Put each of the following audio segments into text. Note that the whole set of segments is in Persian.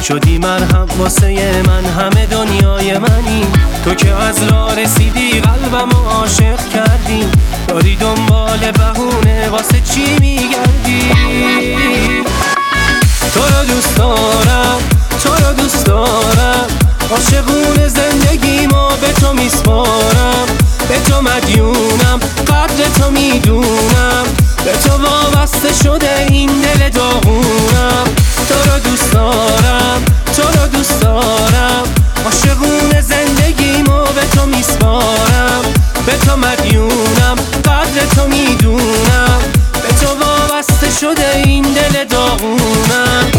شدی مرهم واسه من، همه دنیای منی. تو که از راه رسیدی قلبم عاشق کردی، داری دنبال بهونه واسه چی میگردی؟ تو رو دوست دارم، تو رو دوست دارم، عاشقون زندگیمو به تو میسپارم. به تو مدیونم، قدر تو میدونم، به تو وابسته شده این دل داغونم. تو رو دوست دارم، تو رو دوست دارم، عاشقون زندگیمو به تو میسپارم. به تو مدیونم، قدر تو میدونم، به تو وابسته شده این دل داغونم.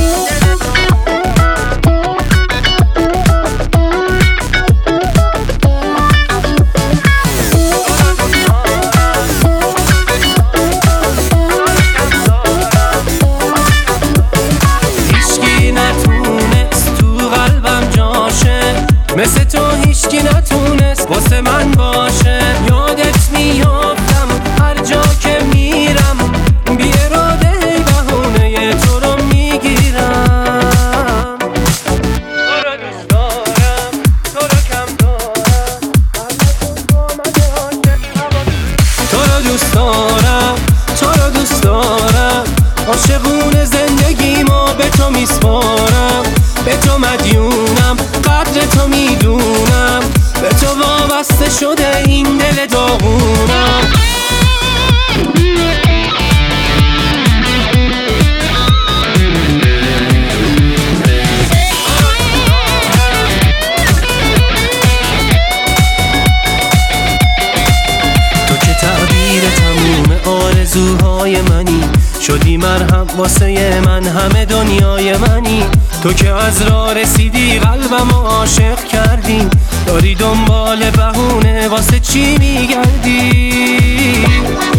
مثل تو هیچکی نتونست واسه من باشه. یادت میافتم هر جا که میرم، بی اراده بهونه تو رو میگیرم. تو رو دوست دارم، تو رو کم دارم، تو رو دوست دارم، تو رو دوست دارم، عاشقون زندگیمو به تو میسپارم. به تو مدیونم، قدر تو میدونم، به تو وابسته شده این دل داغونم. تو که تعبیر تموم آرزوهای منی، شدی مرهم واسه من، همه دنیای منی. تو که از راه رسیدی قلبم عاشق کردی، داری دنبال بهونه واسه چی میگردی؟